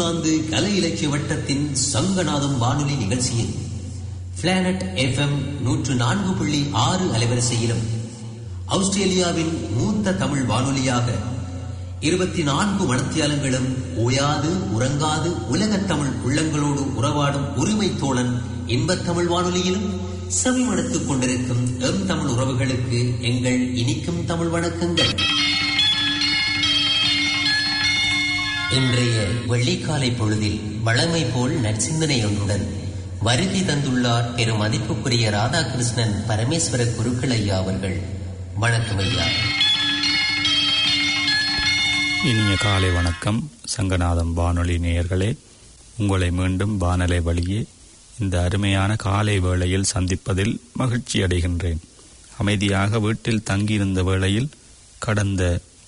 New Zealand கலை இலக்கிய வட்டத்தின் சங்கநாதம் வானொலி நிகழ்ச்சியில் பிளானட் FM 104.6 அலைவரிசையிலும் ஆஸ்திரேலியாவின் மூத்த தமிழ் வானொலியாக 24 மணித்தியாலங்களும் ஓயாது உறங்காது உலகத் தமிழ் உள்ளங்களோடு உறவாடும் உரிமை தோழன் இன்பத்தமிழ் வானொலியிலும் செவிமடுத்துக் கொண்டிருக்கும் எம் தமிழ் உறவுகளுக்கு எங்கள் இனிக்கும் தமிழ் வணக்கங்கள். இன்றைய வெள்ளிக்காலை பொழுதில் வழமை போல் நற்சிந்தனை ஒன்றுடன் வருகை தந்துள்ளார் பெரும் மதிப்புக்குரிய ராதாகிருஷ்ணன் பரமேஸ்வர குருக்கள் ஐயா அவர்கள். வணக்கம் ஐயா. இனிய காலை வணக்கம். சங்கநாதம் வானொலி நேயர்களே, உங்களை மீண்டும் வானொலி வழியே இந்த அருமையான காலை வேளையில் சந்திப்பதில் மகிழ்ச்சி அடைகின்றேன். அமைதியாக வீட்டில் தங்கியிருந்த வேளையில் கடந்த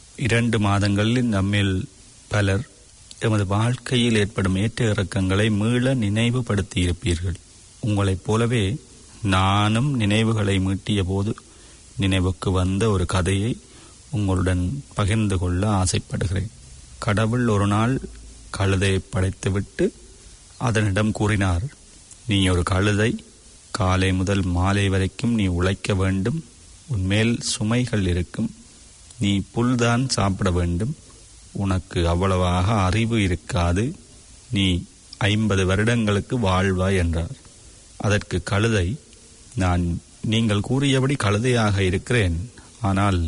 2 மாதங்களில் நம்மில் பலர் எமது வாழ்க்கையில் ஏற்படும் ஏற்ற இறக்கங்களை மீள நினைவுபடுத்தியிருப்பீர்கள். உங்களைப் போலவே நானும் நினைவுகளை மீட்டிய போது நினைவுக்கு வந்த ஒரு கதையை உங்களுடன் பகிர்ந்து கொள்ள ஆசைப்படுகிறேன். கடவுள் ஒரு நாள் கழுதையை படைத்துவிட்டு அதனிடம் கூறினார், நீ ஒரு கழுதை, காலை முதல் மாலை வரைக்கும் நீ உழைக்க வேண்டும், உன்மேல் சுமைகள் இருக்கும், நீ புல்தான் சாப்பிட வேண்டும், உனக்கு அவ்வளவாக அறிவு இருக்காது, நீ 50 வருடங்களுக்கு வாழ்வாய் என்றார். அதற்கு கழுதை, நான் நீங்கள் கூறியபடி கழுதையாக இருக்கிறேன், ஆனால்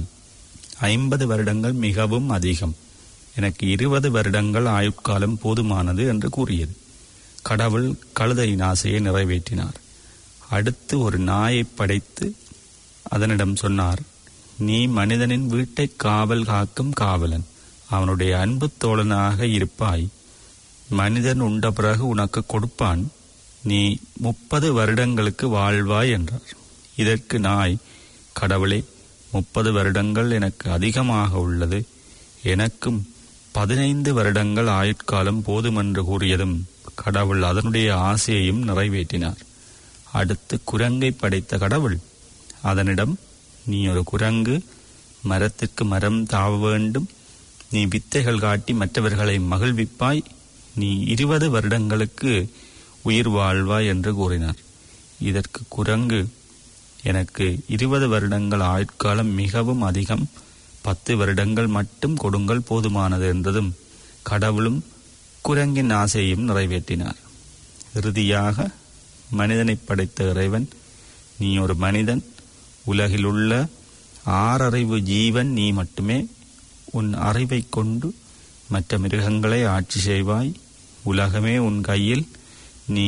50 வருடங்கள் மிகவும் அதிகம், எனக்கு 20 வருடங்கள் ஆயுட்காலம் போதுமானது என்று கூறியது. கடவுள் கழுதையின் ஆசையை நிறைவேற்றினார். அடுத்து ஒரு நாயை படைத்து அதனிடம் சொன்னார், நீ மனிதனின் வீட்டை காவல் காக்கும் காவலன், அவனுடைய அன்பு தோழனாக இருப்பாய், மனிதன் உண்ட பிறகு உனக்கு கொடுப்பான், நீ 30 வருடங்களுக்கு வாழ்வாய் என்றார். இதற்கு நாய், கடவுளே, 30 வருடங்கள் எனக்கு அதிகமாக உள்ளது, எனக்கும் 15 வருடங்கள் ஆயுட்காலம் போதும் என்று கூறியதும் கடவுள் அதனுடைய ஆசையையும் நிறைவேற்றினார். அடுத்து குரங்கை படைத்த கடவுள் அதனிடம், நீ ஒரு குரங்கு, மரத்திற்கு மரம் தாவ வேண்டும், நீ வித்தைகள் காட்டி மற்றவர்களை மகிழ்விப்பாய், நீ 20 வருடங்களுக்கு உயிர் வாழ்வாய் என்று கூறினார். இதற்கு குரங்கு, எனக்கு 20 வருடங்கள் ஆயுட்காலம் மிகவும் அதிகம், 10 வருடங்கள் மட்டும் கொடுங்கள் போதுமானது என்றதும் கடவுளும் குரங்கின் ஆசையையும் நிறைவேற்றினார். இறுதியாக மனிதனை படைத்த இறைவன், நீ ஒரு மனிதன், உலகிலுள்ள 6 அறிவு ஜீவன் நீ மட்டுமே, உன் அறிவை கொண்டு மற்ற மிருகங்களை ஆட்சி செய்வாய், உலகமே உன் கையில், நீ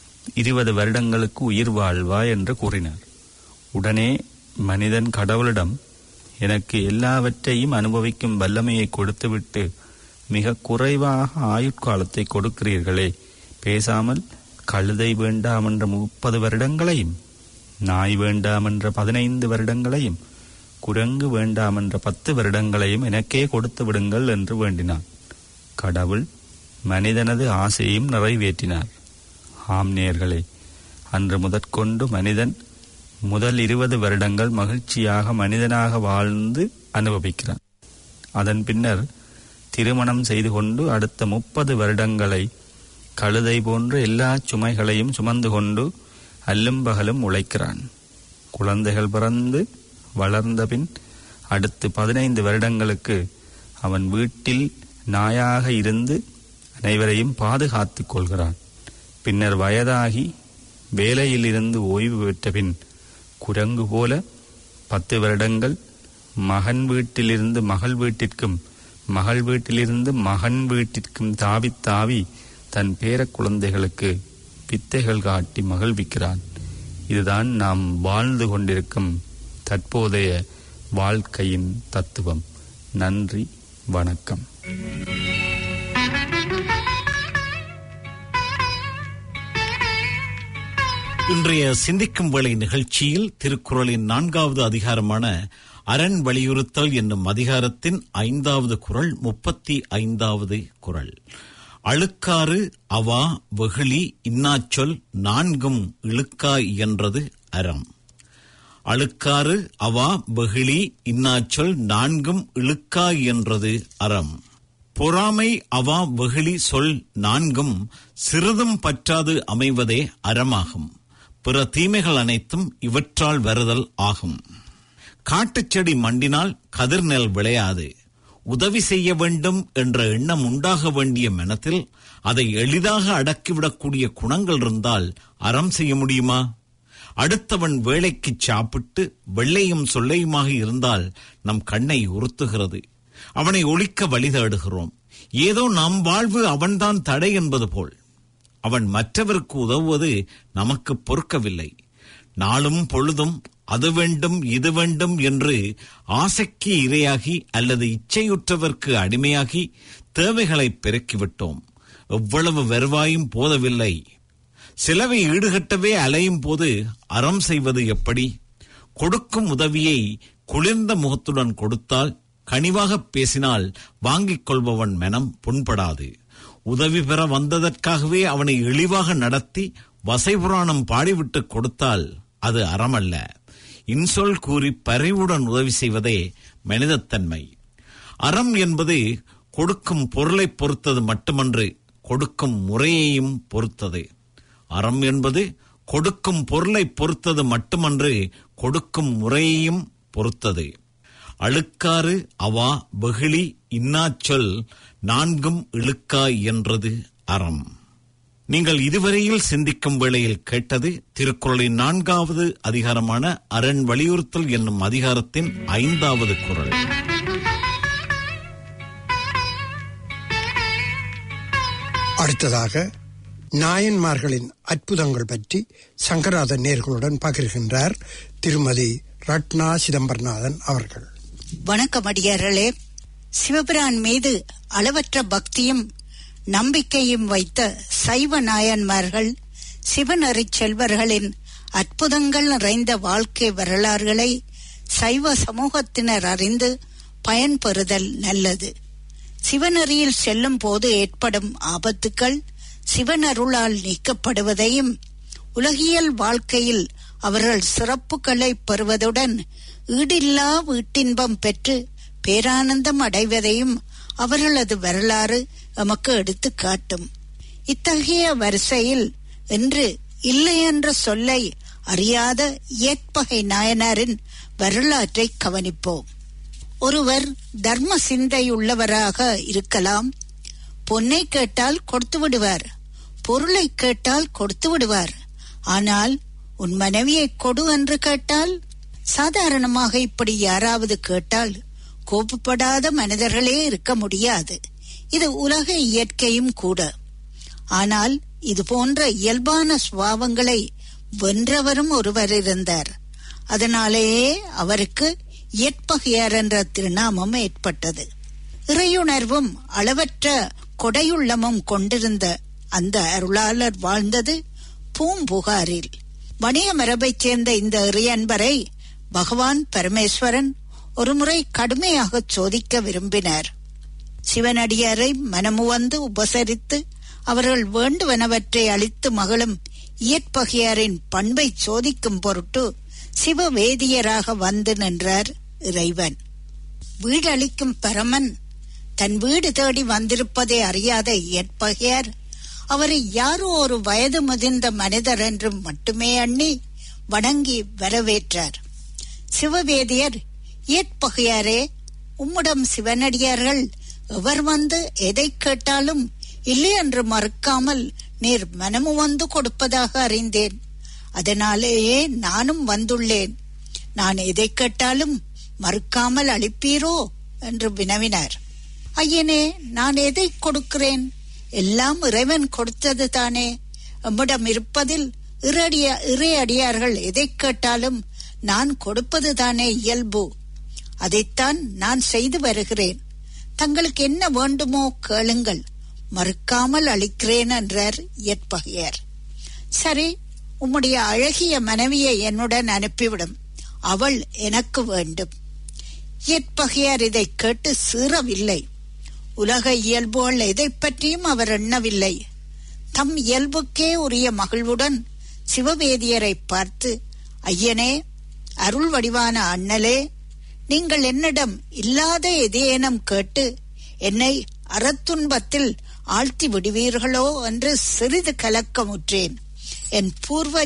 20 வருடங்களுக்கு உயிர் வாழ்வாய் என்று கூறினார். உடனே மனிதன் கடவுளிடம், எனக்கு எல்லாவற்றையும் அனுபவிக்கும் வல்லமையை கொடுத்துவிட்டு மிக குறைவாக ஆயுட்காலத்தை கொடுக்கிறீர்களே, பேசாமல் கழுதை வேண்டாம் என்ற 30 வருடங்களையும், நாய் வேண்டாம் என்ற 15 வருடங்களையும், குரங்கு வேண்டாம் என்ற 10 வருடங்களையும் எனக்கே கொடுத்து விடுங்கள் என்று வேண்டினான். கடவுள் மனிதனது ஆசையையும் நிறைவேற்றினார். ஆம் நேயர்களே, அன்று முதற்கொண்டு மனிதன் முதல் 20 வருடங்கள் மகிழ்ச்சியாக மனிதனாக வாழ்ந்து அனுபவிக்கிறான். அதன் பின்னர் திருமணம் செய்து கொண்டு அடுத்த 30 வருடங்களை கழுதை போன்ற எல்லா சுமைகளையும் சுமந்து கொண்டு அல்லும் பகலும் உழைக்கிறான். குழந்தைகள் பிறந்து வளர்ந்த பின் அடுத்து 15 வருடங்களுக்கு அவன் வீட்டில் நாயாக இருந்து அனைவரையும் பாதுகாத்து கொள்கிறான். பின்னர் வயதாகி வேலையில் இருந்து ஓய்வு பெற்ற பின் குரங்கு போல 10 வருடங்கள் மகன் வீட்டிலிருந்து மகள் வீட்டிற்கும், மகள் வீட்டிலிருந்து மகன் வீட்டிற்கும் தாவி தாவி தன் பேர குழந்தைகளுக்கு வித்தைகள் காட்டி மகிழ்விக்கிறான். இதுதான் நாம் வாழ்ந்து கொண்டிருக்கும் தற்போதைய வாழ்க்கையின் தத்துவம். நன்றி, வணக்கம். இன்றைய சிந்திக்கும் வேளை நிகழ்ச்சியில் திருக்குறளின் 4வது அதிகாரமான அரண் வலியுறுத்தல் என்னும் அதிகாரத்தின் 5வது குறள் 35வது குறள். அழுக்காறு அவா வெகுளி இன்னாச்சொல் 4ம் இழுக்கா இயன்றது அறம். அழுக்காறு அவா வெகுளி இன்னாச்சொல் 4ம் இழுக்கா இயன்றது அறம். பொறாமை, அவா, வெகுளி, சொல் நான்கும் சிறிதும் பற்றாது அமைவதே அறமாகும். பிற தீமைகள் அனைத்தும் இவற்றால் வருதல் ஆகும். காட்டுச்செடி மண்டினால் கதிர்நெல் விளையாது. உதவி செய்ய வேண்டும் என்ற எண்ணம் உண்டாக வேண்டிய மனத்தில் அதை எளிதாக அடக்கிவிடக்கூடிய குணங்கள் இருந்தால் அறம் செய்ய முடியுமா? அடுத்தவன் வேலைக்கு சாப்பிட்டு வெள்ளையும் சொல்லையுமாக இருந்தால் நம் கண்ணை உறுத்துகிறது. அவனை ஒழிக்க வழி தேடுகிறோம். ஏதோ நம் வாழ்வு அவன்தான் தடை என்பது போல். அவன் மற்றவருக்கு உதவுவது நமக்கு பொறுக்கவில்லை. நாளும் பொழுதும் அது வேண்டும் இது வேண்டும் என்று ஆசைக்கு இரையாகி அல்லது இச்சையுற்றவர்க்கு அடிமையாகி தேவைகளை பெருக்கிவிட்டோம். எவ்வளவு வருவாயும் போதவில்லை. செலவை ஈடுகட்டவே அலையும் போது அறம் செய்வது எப்படி? கொடுக்கும் உதவியை குளிர்ந்த முகத்துடன் கொடுத்தால், கனிவாக பேசினால் வாங்கிக் கொள்பவன் மனம் புண்படாது. உதவி பெற வந்ததற்காகவே அவனை இழிவாக நடத்தி வசைபுராணம் பாடிவிட்டு கொடுத்தால் அது அறமல்ல. இன்சொல் கூறி பரிவுடன் உதவி செய்வதே மனிதத்தன்மை. அறம் என்பது கொடுக்கும் பொருளை பொறுத்தது மட்டுமன்று, கொடுக்கும் முறையையும் பொறுத்தது. அறம் என்பது கொடுக்கும் பொருளை பொறுத்தது மட்டுமன்று, கொடுக்கும் முறையையும் பொறுத்தது. அழுக்காறு, அவா, வெகுளி, இன்னாச்சொல் நான்கும் இழுக்காய் என்றது அறம். நீங்கள் இதுவரையில் சிந்திக்கும் வேளையில் கேட்டது திருக்குறளின் 4வது அதிகாரமான அரண் வலியுறுத்தல் என்னும் அதிகாரத்தின் 5வது குறள். அடுத்ததாக நாயன்மார்களின் அற்புதங்கள் பற்றி சங்கராத நேர்களுடன் பகிர்கின்றார் திருமதி ரத்னா சிதம்பரநாதன் அவர்கள். வணக்கம் அடியார்களே. சிவபிரான் மீது அளவற்ற பக்தியும் நம்பிக்கையும் வைத்த சைவ நாயன்மார்கள் சிவநெறி செல்வர்களின் அற்புதங்கள் நிறைந்த வாழ்க்கை வரலாறுகளை சைவ சமூகத்தினர் அறிந்து பயன்பெறுதல் நல்லது. சிவநெறியில் செல்லும் போது ஏற்படும் ஆபத்துக்கள் சிவனருளால் நீக்கப்படுவதையும், உலகியல் வாழ்க்கையில் அவர்கள் சிறப்புகளை பெறுவதுடன் ஈடில்லா வீட்டின்பம் பெற்று பேரானந்தம் அடைவதையும் அவர்களது வரலாறு எமக்கு எடுத்து காட்டும். இத்தகைய வரிசையில் இன்று இல்லை என்ற சொல்லை அறியாத இயற்பகை நாயனாரின் வரலாற்றை கவனிப்போம். ஒருவர் தர்ம சிந்தையுள்ளவராக இருக்கலாம். பொன்னை கேட்டால் கொடுத்து விடுவார், பொருளை கேட்டால் கொடுத்து விடுவார். ஆனால் உன் மனைவியை கொடு என்று கேட்டால், சாதாரணமாக இப்படி யாராவது கேட்டால் கோபப்படாத மனிதர்களே இருக்க முடியாது. இது உலக இயற்கையும் கூட. ஆனால் இது போன்ற இயல்பான சுபாவங்களை வென்றவரும் ஒருவர் இருந்தார். அதனாலேயே அவருக்கு இயற்பகையார் என்ற திருநாமம் ஏற்பட்டது. இறையுணர்வும் அளவற்ற கொடையுள்ளமும் கொண்டிருந்த அந்த அருளாளர் வாழ்ந்தது பூம்புகாரில். வணிக மரபைச் சேர்ந்த இந்த இறையன்பரை பகவான் பரமேஸ்வரன் ஒருமுறை கடுமையாக சோதிக்க விரும்பினார். சிவனடியாரை மனமுவந்து உபசரித்து அவர்கள் வேண்டுவனவற்றை அளித்து மகளும் இயற்பகையாரின் பண்பை சோதிக்கும் பொருட்டு சிவவேதியராக வந்து நின்றார் இறைவன். வீடளிக்கும் பரமன் தன் வீடு தேடி வந்திருப்பதை அறியாத இயற்பகையார் அவரை யாரோ ஒரு வயது முதிர்ந்த மனிதர் என்று மட்டுமே எண்ணி வணங்கி வரவேற்றார். சிவவேதியர், இயற்பகையாரே, உம்முடம் சிவனடியார்கள் எவர் வந்து எதை கேட்டாலும் இல்லை என்று மறுக்காமல் நீர் மனமு வந்து கொடுப்பதாக அறிந்தேன். அதனாலேயே நானும் வந்துள்ளேன். நான் எதை கேட்டாலும் மறுக்காமல் அளிப்பீரோ என்று வினவினார். ஐயனே, நான் எதை கொடுக்கிறேன்? எல்லாம் இறைவன் கொடுத்தது தானே. எம்மிடம் இருப்பதில் இறை அடியார்கள் எதை கேட்டாலும் நான் கொடுப்பது தானே இயல்பு. அதைத்தான் நான் செய்து வருகிறேன். தங்களுக்கு என்ன வேண்டுமோ கேளுங்கள், மறுக்காமல் அளிக்கிறேன் என்றார் இயற்பகையார். சரி, உம்முடைய அழகிய மனைவியை என்னுடன் அனுப்பிவிடும், அவள் எனக்கு வேண்டும். இயற்பகையார் இதை கேட்டு சீறவில்லை. உலக இயல்புகள் எதை பற்றியும் அவர் எண்ணவில்லை. தம் இயல்புக்கே உரிய மகிழ்வுடன் சிவவேதியரை பார்த்து, ஐயனே, அருள் வடிவான அண்ணலே, நீங்கள் என்னிடம் இல்லாத எதேனும் கேட்டு என்னை அறத்துன்பத்தில் ஆழ்த்தி விடுவீர்களோ என்று சிறிது கலக்கமுற்றேன். என் பூர்வ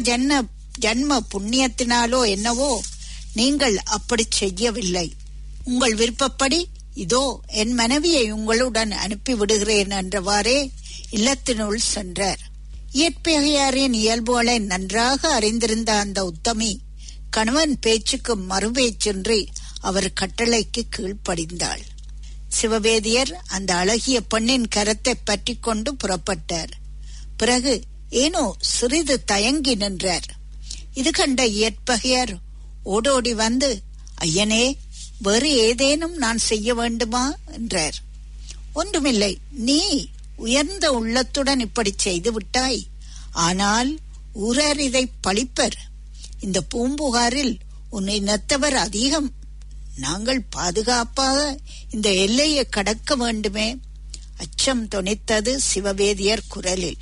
ஜன்ம புண்ணியத்தினாலோ என்னவோ நீங்கள் அப்படி செய்யவில்லை. உங்கள் விருப்பப்படி இதோ என் மனைவியை உங்களுடன் அனுப்பி விடுகிறேன் என்றவாறே இல்லத்தினுள் சென்றார். இயற்பகையாரின் இயல்புகளை நன்றாக அறிந்திருந்த அந்த உத்தமி கணவன் பேச்சுக்கு மறுபேச்சின்றி அவர் கட்டளைக்கு கீழ்ப்படிந்தாள். சிவவேதியர் அந்த அழகிய பெண்ணின் கரத்தை பற்றி கொண்டு புறப்பட்டார். பிறகு ஏனோ சிறிது தயங்கி நின்றார். இது கண்ட இயற்பகையார் ஓடோடி வந்து, ஐயனே, வேறு ஏதேனும் நான் செய்ய வேண்டுமா என்றார். ஒன்றுமில்லை, நீ உயர்ந்த உள்ளத்துடன் இப்படி செய்து விட்டாய். ஆனால் ஊரார் இதை பழிப்பர். இந்த பூம்புகாரில் உன்னை நத்தவர் அதிகம். நாங்கள் பாதுகாப்பாக இந்த எல்லையை கடக்க வேண்டுமே. அச்சம் தொனித்தது சிவவேதியர் குரலில்.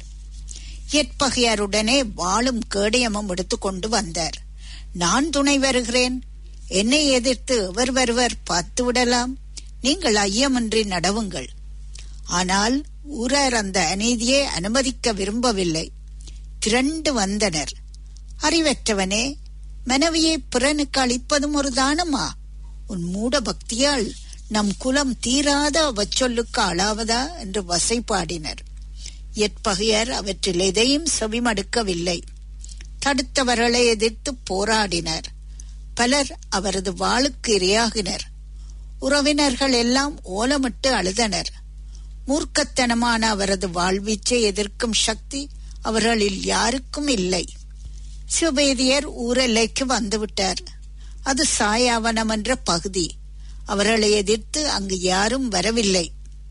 இயற்பகையாருடனே வாளும் கேடயமும் எடுத்துக்கொண்டு வந்தார். நான் துணை வருகிறேன். என்னை எதிர்த்து எவர் வருவர் பார்த்து விடலாம். நீங்கள் ஐயமின்றி நடவுங்கள். ஆனால் ஊரார் அந்த அநீதியை அனுமதிக்க விரும்பவில்லை. திரண்டு வந்தனர். அறிவற்றவனே, மனைவியை பிறனுக்கு அளிப்பதும் ஒரு தானமா? உன் மூட பக்தியால் நம் குலம் தீராத அவச்சொல்லுக்கு ஆளாவதா என்று வசைபாடினர். இயற்பகையார் அவற்றில் எதையும் செவிமடுக்கவில்லை. தடுத்தவர்களை எதிர்த்து போராடினர். பலர் அவரது வாளுக்கு இரையாகினர். உறவினர்கள் எல்லாம் ஓலமிட்டு அழுதனர். மூர்க்கத்தனமான அவரது வாழ்வீச்சை எதிர்க்கும் சக்தி அவர்களில் யாருக்கும் இல்லை. சிவவேதியர் ஊரெல்லைக்கு வந்துவிட்டார். அது சாயாவனம் என்ற பகுதி. அவர்களை எதிர்த்து அங்கு யாரும் வரவில்லை.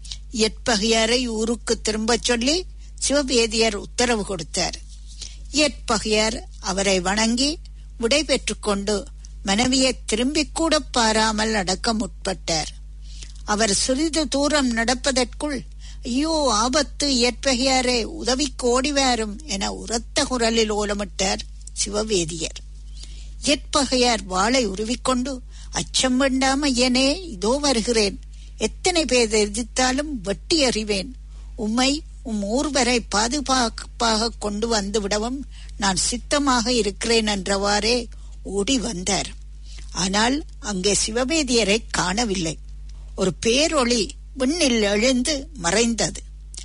இயற்பகையாரை ஊருக்கு திரும்பச் சொல்லி சிவவேதியர் உத்தரவு கொடுத்தார். இயற்பகையார் அவரை வணங்கி விடை பெற்றுக் கொண்டு மனைவியை திரும்பிக் கூட பாராமல் அடக்க முற்பட்டார். அவர் சிறிது தூரம் நடப்பதற்குள், ஐயோ ஆபத்து, இயற்பகையாரே, உதவிக்கு ஓடிவாரும் என உரத்த குரலில் ஓலமிட்டார் சிவவேதியர். இயற்பகையார் வாளை உருவிக்கொண்டு, அச்சம் வேண்டாம் ஐயனே, இதோ வருகிறேன். எத்தனை பேர் எதிர்த்தாலும் வெட்டி அறிவேன். உம்மை ஊர் வரை பாதுகாப்பாக கொண்டு வந்து விடவும் நான் சித்தமாக இருக்கிறேன் என்றவாறே ஓடி வந்தார். ஆனால் அங்கே சிவவேதியரை காணவில்லை. ஒரு பேரொளி விண்ணில் எழுந்து மறைந்தது.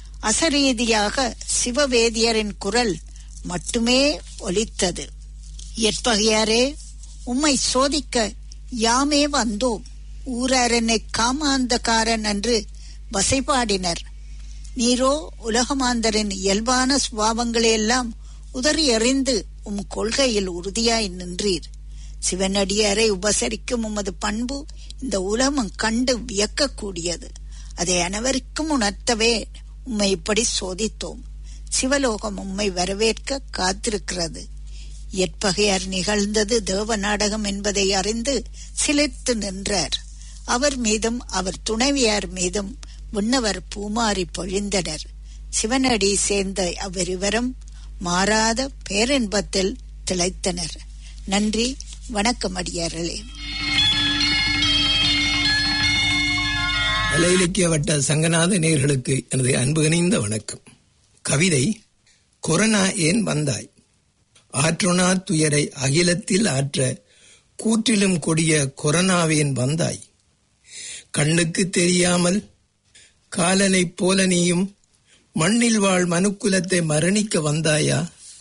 அசரீதியாக சிவவேதியரின் குரல் மட்டுமே ஒலித்தது. இயற்பகையாரே, உம்மை சோதிக்க யாமே வந்தோம். ஊரார் என்னை காமாந்தகாரன் என்று வசைபாடினர். நீரோ உலகமாந்தரின் இயல்பான சுபாவங்களையெல்லாம் உதறி எறிந்து உம் கொள்கையில் உறுதியாய் நின்றீர். சிவனடியாரை உபசரிக்கும் உமது பண்பு இந்த உலகம் கண்டு வியக்கக்கூடியது. அதை அனைவருக்கும் உணர்த்தவே உம்மை இப்படி சோதித்தோம். சிவலோகம் உம்மை வரவேற்க காத்திருக்கிறது. இயற்பகையார் நிகழ்ந்தது தேவ நாடகம் என்பதை அறிந்து சிலிர்த்து நின்றார். அவர் மீதும் அவர் துணைவியார் மீதும் விண்ணவர் பூமாரி பொழிந்தனர். சிவனடி சேர்ந்த அவ்விருவரும் மாறாத பேரின்பத்தில் திளைத்தனர். நன்றி, வணக்கம் அடியார்களே. கலை இலக்கிய வட்ட சங்கநாத நேயர்களுக்கு எனது அன்பு இணைந்த வணக்கம். கவிதை கொரோனா ஏன் வந்தாய். ஆற்றுணா துயரை அகிலத்தில் ஆற்ற கூற்றிலும் கொடிய கொரோனாவேன் வந்தாய். கண்ணுக்கு தெரியாமல் காலனைப் போல நீயும் மண்ணில் வாழ் மனுக்குலத்தை மரணிக்க வந்தாயா.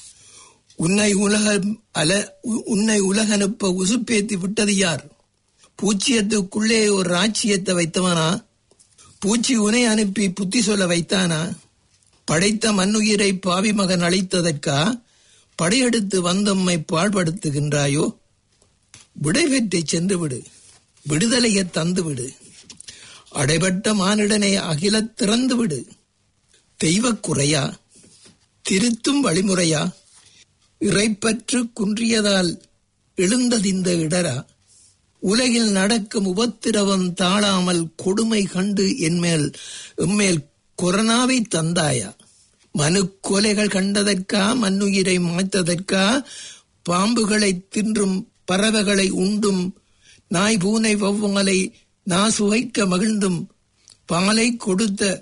உன்னை உலகனுப்ப உசுப்பேத்தி விட்டது யார்? பூச்சியத்துக்குள்ளே ஒரு ராச்சியத்தை வைத்தவனா? பூச்சி உனை அனுப்பி புத்தி சொல்ல வைத்தானா? படைத்த மண்ணுயிரை பாவி மகன் அழைத்ததற்கா படையெடுத்து வந்தம்மை பாழ்படுத்துகின்றாயோ? விடை பெற்றை சென்று விடு, விடுதலையை தந்து விடு. அடைபட்ட மானிடனை அகிலத் திறந்து விடு. தெய்வக் குறையா, திருத்தும் வழிமுறையா, இறைப்பற்று குன்றியதால் எழுந்ததிந்த இடரா? உலகில் நடக்கும் உபத்திரவம் தாழாமல் கொடுமை கண்டு எம்மேல் கொரோனாவை தந்தாயா? மனு கொலைகள் கண்டதற்கா, மண்ணுயிரை மாய்த்ததற்கா, பாம்புகளை தின்றும் பறவைகளை உண்டும் நாய் பூனை வௌவாலை நாசுவைக்க மகிழ்ந்தும் பாலை கொடுத்த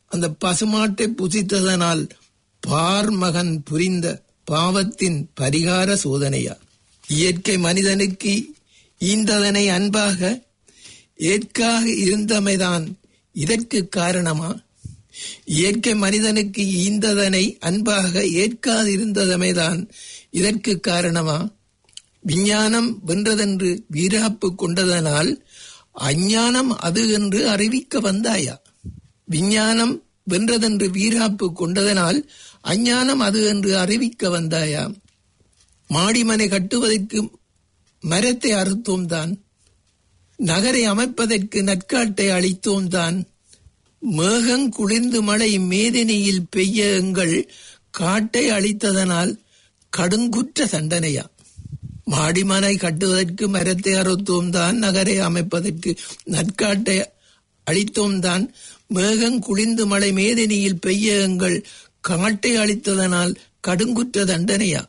அந்த பசுமாட்டை புசித்ததனால் பார்மகன் புரிந்த பாவத்தின் பரிகார சோதனையா? இயற்கை மனிதனுக்கு ஈந்ததனை அன்பாக ஏற்காக இருந்தமைதான் இதற்கு காரணமா? இயற்கை மனிதனுக்கு ஈந்ததனை அன்பாக ஏற்காது இருந்ததமைதான் இதற்கு காரணமா? விஞ்ஞானம் வென்றதென்று வீராப்பு கொண்டதனால் அஞ்ஞானம் அது என்று அறிவிக்க வந்தாயா? விஞ்ஞானம் வென்றதென்று வீராப்பு கொண்டதனால் அஞ்ஞானம் அது என்று அறிவிக்க வந்தாயா? மாடிமனை கட்டுவதற்கு மரத்தை அறுத்தோம் தான், நகரை அமைப்பதற்கு நற்காட்டை அளித்தோம் தான், மேகம் குளிர்ந்து மழை மேதினியில் பெய்ய எங்கள் காட்டை அளித்ததனால் கடுங்குற்ற தண்டனையா? மாடிமனை கட்டுவதற்கு மரத்தை அறுத்தோம் தான், நகரை அமைப்பதற்கு நற்காட்டை அளித்தோம் தான், மேகம் குளிர்ந்து மழை மேதினியில் பெய்ய எங்கள் காட்டை அளித்ததனால் கடுங்குற்ற தண்டனையா?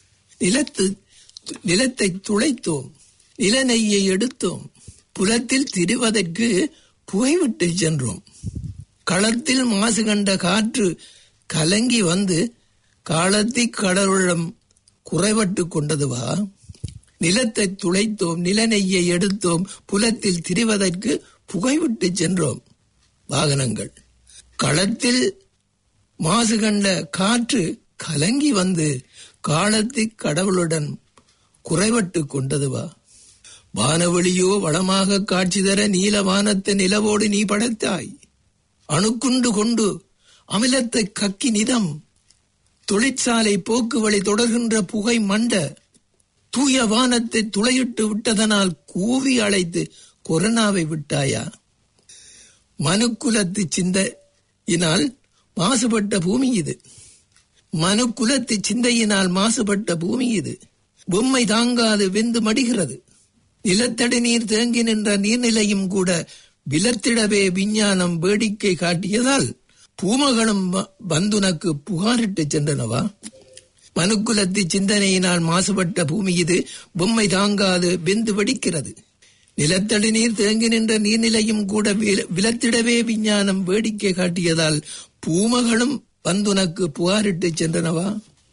நிலத்தை துளைத்தோம், நிலநெய்யை எடுத்தோம், புலத்தில் திரிவதற்கு புகைவிட்டு சென்றோம், களத்தில் மாசு கண்ட காற்று கலங்கி வந்து காலத்தி கடவுளிடம் குறைபட்டு கொண்டதுவா? நிலத்தை துளைத்தோம், நிலநெய்யை எடுத்தோம், புலத்தில் திரிவதற்கு புகைவிட்டு சென்றோம். வாகனங்கள் களத்தில் மாசு கண்ட காற்று கலங்கி வந்து காலத்தி கடவுளுடன் குறைபட்டு கொண்டதுவா? வானவெளியோ வளமாக காட்சி தர நீல வானத்தை நிலவோடு நீ படைத்தாய். அணுக்குண்டு கொண்டு அமிலத்தை கக்கி நிதம் தொழிற்சாலை போக்கு வழி தொடர்கின்ற புகை மண்ட தூய வானத்தை துளையிட்டு விட்டதனால் கூவி அழைத்து கொரோனாவை விட்டாயா? மனுக்குலத்து சிந்தையினால் மாசுபட்ட பூமி இது. மனுக்குலத்து சிந்தையினால் மாசுபட்ட பூமி இது. பொம்மை தாங்காது வெந்து மடிகிறது. நிலத்தடி நீர் தேங்கி நின்ற நீர்நிலையும் கூட விலத்திடவே விஞ்ஞானம் வேடிக்கை காட்டியதால் பூமகளும் வந்துனக்கு புகாரிட்டு சென்றனவா? மனுக்குலத்து சிந்தனையினால் மாசுபட்ட பூமி இது. பொம்மை தாங்காது வெந்து வெடிக்கிறது. நிலத்தடி நீர் தேங்கி நின்ற நீர்நிலையும் கூட விலத்திடவே விஞ்ஞானம் வேடிக்கை காட்டியதால் பூமகளும் வந்துனக்கு புகாரிட்டு சென்றனவா?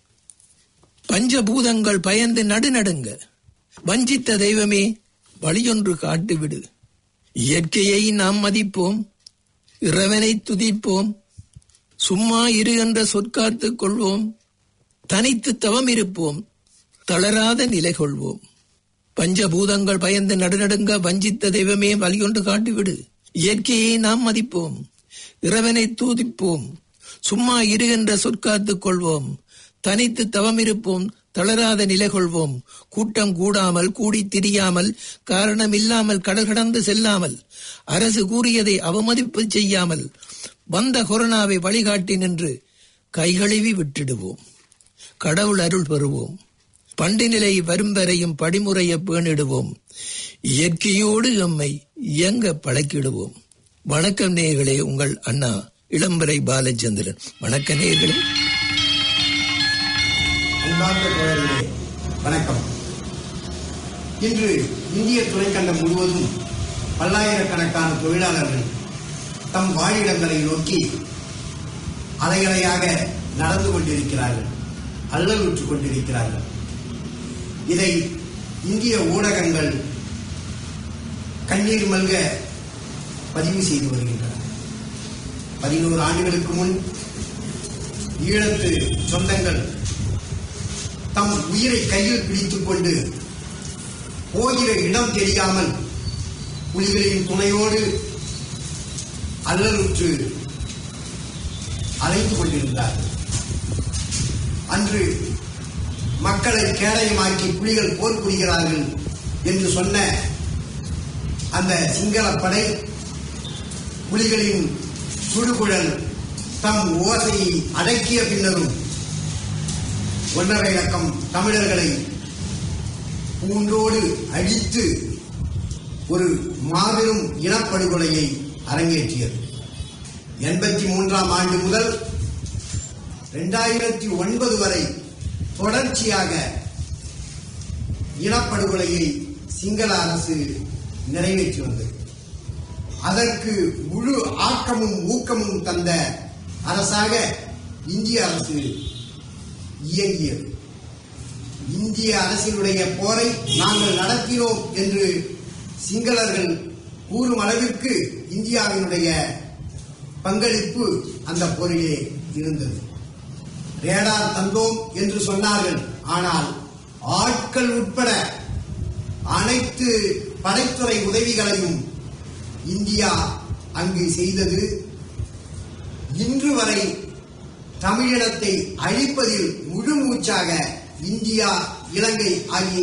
பஞ்சபூதங்கள் பயந்து நடுநடுங்க. வஞ்சித்த தெய்வமே, வழியொன்று காட்டுவிடு. இயற்கையை நாம் மதிப்போம், இறைவனை துதிப்போம், சும்மா இரு என்ற சொற்காத்துக் கொள்வோம், தனித்து தவம் இருப்போம், தளராத நிலை கொள்வோம். பஞ்சபூதங்கள் பயந்து நடுநடுங்க. வஞ்சித்த தெய்வமே, வழியொன்று காட்டிவிடு. இயற்கையை நாம் மதிப்போம், இறைவனை தூதிப்போம், சும்மா இரு என்ற சொற்காத்துக் கொள்வோம், தனித்து தவம் இருப்போம், தளராத நிலை கொள்வோம். கூட்டம் கூடாமல், கூடி திரியாமல், காரணம் இல்லாமல் கடல் கடந்து செல்லாமல், அரசு கூறியதை அவமதிப்பு செய்யாமல், வந்த கொரோனாவை வழிகாட்டி நின்று கைகழுவி விட்டுடுவோம். கடவுள் அருள் பெறுவோம். பண்டு நிலை வரும் வரையும் படிமுறையை பேணிடுவோம். இயற்கையோடு எம்மை இயங்க பழக்கிடுவோம். வணக்கம் நேயர்களே, உங்கள் அண்ணா இளம்பரை பாலச்சந்திரன். வணக்க நேயர்களே. வணக்கம். இன்று இந்திய துணைக்கண்டம் முழுவதும் பல்லாயிரக்கணக்கான தொழிலாளர்கள் தம் வாழிடங்களை நோக்கி அலையலையாக நடந்து கொண்டிருக்கிறார்கள், அல்லலுற்றுக் கொண்டிருக்கிறார்கள். இதை இந்திய ஊடகங்கள் கண்ணீர் மல்க பதிவு செய்து வருகின்றன. 11 ஆண்டுகளுக்கு முன் ஈழத்து சொந்தங்கள் தம் உயிரை கையில் பிடித்துக் கொண்டு போகிற இடம் தெரியாமல் புலிகளின் துணையோடு அல்லலுற்று அழைத்துக் கொண்டிருந்தார்கள். அன்று மக்களை கேடயமாக்கி புலிகள் போர் புரிகிறார்கள் என்று சொன்ன அந்த சிங்களப்படை புலிகளின் சுடுகுழல் தம் ஓசையை அடக்கிய பின்னரும் 1.5 லட்சம் தமிழர்களை பூண்டோடு அழித்து ஒரு மாபெரும் இனப்படுகொலையை அரங்கேற்றியது. 83ஆம் ஆண்டு முதல் 2009 வரை தொடர்ச்சியாக இனப்படுகொலையை சிங்கள அரசு நிறைவேற்றி வந்தது. அதற்கு முழு ஆக்கமும் ஊக்கமும் தந்த அரசாக இந்திய அரசு இயங்கியது. இந்திய அரசினுடைய போரை நாங்கள் நடத்தினோம் என்று சிங்களர்கள் கூறும் அளவிற்கு இந்தியாவினுடைய பங்களிப்பு அந்த போரிலே இருந்தது. ரேடார் தந்தோம் என்று சொன்னார்கள். ஆனால் ஆட்கள் உட்பட அனைத்து படைத்துறை உதவிகளையும் இந்தியா அங்கு செய்தது. இன்று வரை தமிழினத்தை அழிப்பதில் முழு மூச்சாக இந்தியா, இலங்கை ஆகிய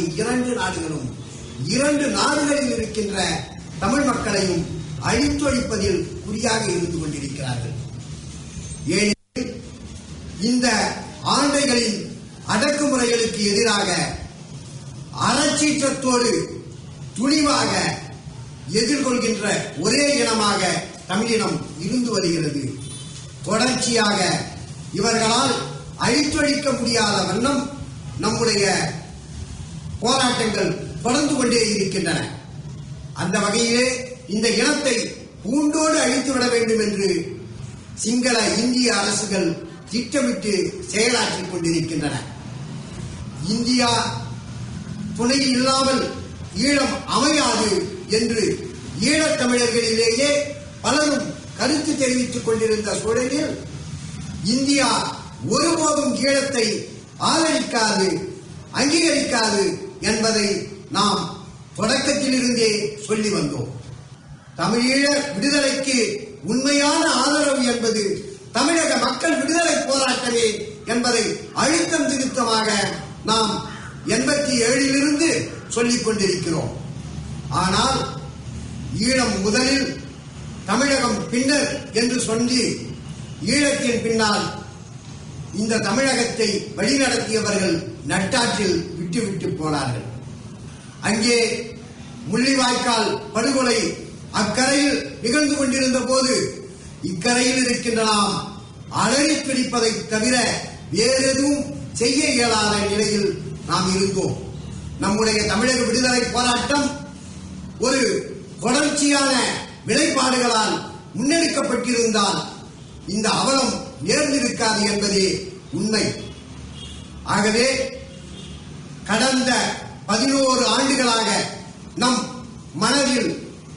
இரண்டு நாடுகளில் இருக்கின்ற தமிழ் மக்களையும் அழித்தொழிப்பதில் குறியாக இருந்து கொண்டிருக்கிறார்கள். ஏனெனில் இந்த ஆண்டைகளின் அடக்குமுறைகளுக்கு எதிராக அறச்சீற்றத்தோடு துணிவாக எதிர்கொள்கின்ற ஒரே இனமாக தமிழினம் இருந்து வருகிறது. தொடர்ச்சியாக இவர்களால் அழித்தொழிக்க முடியாத வண்ணம் நம்முடைய போராட்டங்கள் தொடர்ந்து கொண்டே இருக்கின்றன. அந்த வகையிலே இந்த இனத்தை பூண்டோடு அழித்துவிட வேண்டும் என்று சிங்கள இந்திய அரசுகள் திட்டமிட்டு செயலாற்றிக் கொண்டிருக்கின்றன. இந்தியா துணை இல்லாமல் ஈழம் அமையாது என்று ஈழத் தமிழர்களிலேயே பலரும் கருத்து தெரிவித்துக் கொண்டிருந்த சூழலில் இந்தியா ஒருபோதும் ஈழத்தை ஆதரிக்காது, அங்கீகரிக்காது என்பதை நாம் தொடக்கத்திலிருந்தே சொல்லி வந்தோம். தமிழீழ விடுதலைக்கு உண்மையான ஆதரவு என்பது தமிழக மக்கள் விடுதலை போராட்டமே என்பதை அழுத்தம் திருத்தமாக நாம் 87 சொல்லிக் கொண்டிருக்கிறோம். ஆனால் ஈழம் முதலில், தமிழகம் பின்னர் என்று சொல்லி ஈழத்தின் பின்னால் இந்த தமிழகத்தை வழிநடத்தியவர்கள் நட்டாற்றில் விட்டுவிட்டு போனார்கள். அங்கே முள்ளிவாய்க்கால் படுகொலை அக்கரையில் நிகழ்ந்து கொண்டிருந்த போது இக்கரையில் இருக்கின்ற நாம் அலறி பிடிப்பதை தவிர வேறு எதுவும் செய்ய இயலாத நிலையில் நாம் இருந்தோம். நம்முடைய தமிழக விடுதலை போராட்டம் ஒரு தொடர்ச்சியான நிலைப்பாடுகளால் முன்னெடுக்கப்பட்டிருந்தால் இந்த அவலம் நேர்ந்திருக்காது என்பதே உண்மை. ஆகவே கடந்த 11 ஆண்டுகளாக நம் மனதில்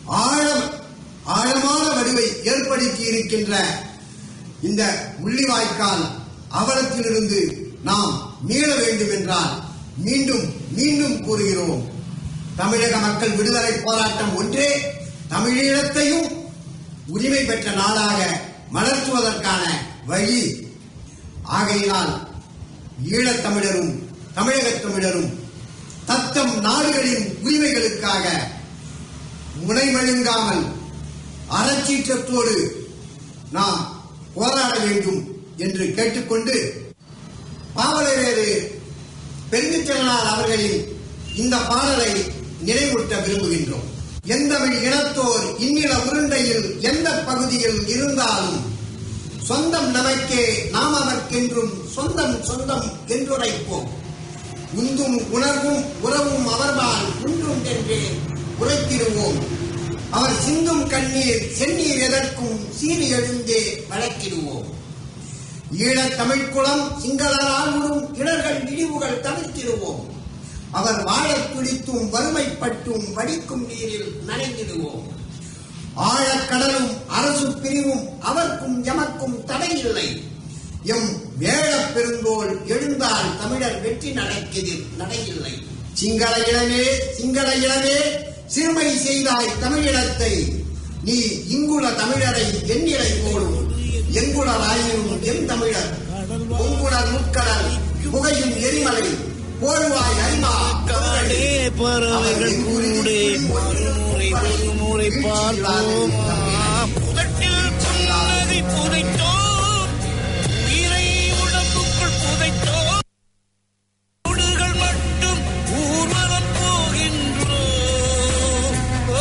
ஆழமான வடிவை ஏற்படுத்தி இருக்கின்ற இந்த முள்ளிவாய்க்கால் அவலத்திலிருந்து நாம் மீள வேண்டும் என்றால் மீண்டும் மீண்டும் கூறுகிறோம், தமிழக மக்கள் விடுதலை போராட்டம் ஒன்றே தமிழீழத்தையும் உரிமை பெற்ற நாடாக மலர்த்துவதற்கான வழி. ஆகையினால் ஈழத்தமிழரும் தமிழகத் தமிழரும் தத்தம் நாடுகளின் உரிமைகளுக்காக முனைமழுங்காமல் அறச்சீற்றத்தோடு நாம் போராட வேண்டும் என்று கேட்டுக்கொண்டு, பாவலரேறு பெருஞ்சித்திரனார் அவர்களின் இந்த பாடலை நினைவூட்ட விரும்புகின்றோம். எந்தமிழ் இனத்தோர் இந்நில உருண்டையில் எந்த பகுதியில் இருந்தாலும் சொந்தம் நமக்கே, நாம் அவர்க்கென்றும் சொந்தம் சொந்தம் என்றுரைப்போம். உந்தும் உணர்வும் உறவும் அவர்பால் உண்டும் என்றே உரைத்திடுவோம். அவர் சிந்தும் கண்ணீர் செந்நீர் எதற்கும் சீறி எழுந்தே வளர்த்திடுவோம். ஈழத் தமிழ்குளம் சிங்களரால் உறும் இடர்கள் இழிவுகள் தவிர்த்திடுவோம். அவர் வாழத் துடித்தும் வறுமைப்பட்டும் வடிக்கும் நீரில் நனைந்திடுவோம். ஆழக்கடலும் அரசு பிரிவும் அவர்க்கும் எமக்கும் தடையில்லை. எம் வேழப் பெருங்கோள் எழுந்தால் தமிழர் வெற்றி நடையில்லை. சிங்கள இளமே சிங்கள இளமே சிறுமை செய்தாய் தமிழிடத்தை, நீ இங்குள்ள தமிழரை எண்ணிலை போடும். எங்குளராயினும் என் தமிழர் பொங்குடர் முட்கடல் புகையும் எரிமலை போழ்வாய் அறிமா காடே பறவைகள் கூடே மறுமுறை ஒருமுறை பார்ப்போம். புதட்டில் புன்னகை புதைத்தோம், உயிரை உடம்புக்குள் புதைத்தோம். உடுகள் மட்டும் ஊர்வலம் போகின்றோம்.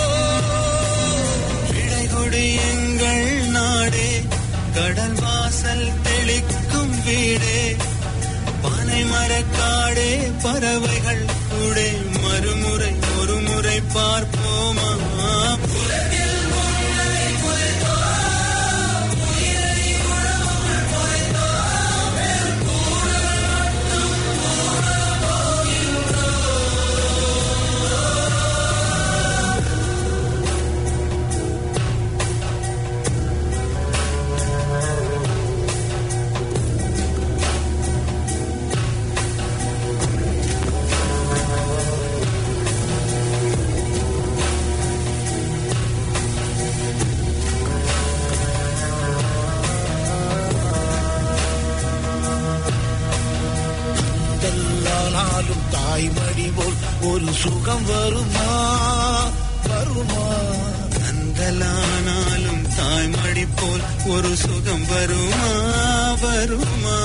விடைகொடு எங்கள் நாடே, கடல் வாசல் தெளிக்கும் வீடே, பனை மரக்காடே பறவைகள் கூட மறுமுறை ஒருமுறை பார்ப்போமா. புலத்தில் தாய்மடி போல் ஒரு சுகம் வருமா வருமா? கந்தலானாலும் தாய்மடி போல் ஒரு சுகம் வருமா வருமா?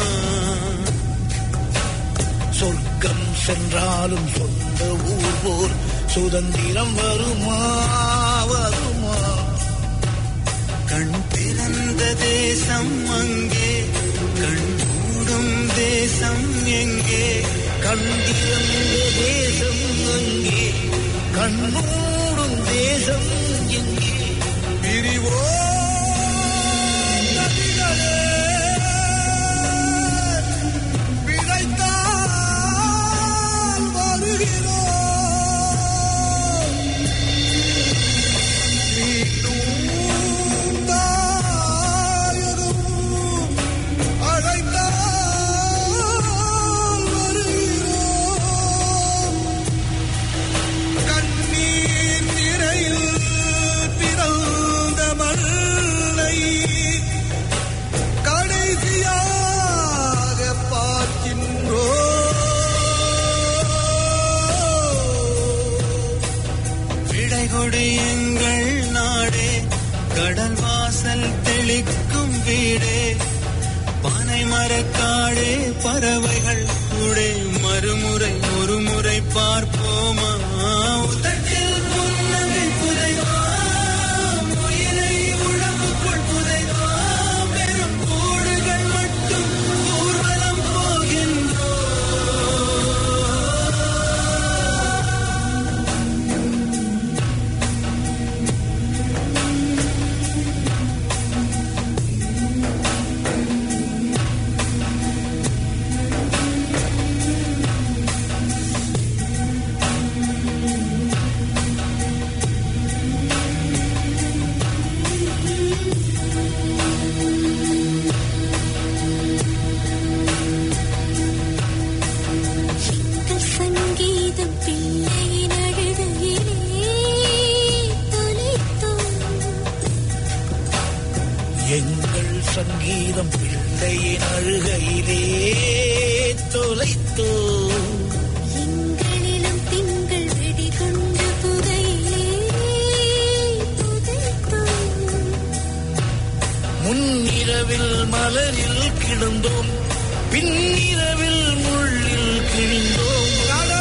சொர்க்கம் சென்றாலும் சொந்த ஊர் போல் சுதந்திரம் வருமா வருமா? கண் திறந்த தேசம் அங்கே, கண் மூடும் தேசம் எங்கே? கண் திறந்த தேசம் அங்கே, கண்ணூடும் தேசம் எங்கே? பிரிவோ நதிகளே பிழைத்தால் வருகிறோம், மீண்டும் தாயகம் அழைத்தால் வருகிறோம். கண்ணீர் திரையில் பிறந்த மண்ணை கடைசியாக பார்க்கின்றோம். விடை கொடு எங்கள் நாடே, கடல் வாசல் தெளிக்கும் வீடே, பனை மரக்காடே, பறவைகள் கூடே, மறுமுறை ஒரு முறை பார்ப்போமா? உதட்டில் புன்னகை புதைவா, உயிரை உடம்புக்குள் புதைவா, வெறும் கூடுகள் மட்டும் ஊர்வலம் போகின்றோம். சங்கீதம் பிள்ளையின் அழுகையிலே தொலைத்தோம். எங்கள் சங்கீதம் பிள்ளையின் அழுகையிலே தொலைத்தோ. எங்களிலும் திங்கள் வெடிகொண்ட புகையிலே புதைத்தோம். முன்னிரவில் மலரில் கிடந்தோம், பின்னிரவில் முள்ளில் கிழிந்தோம்.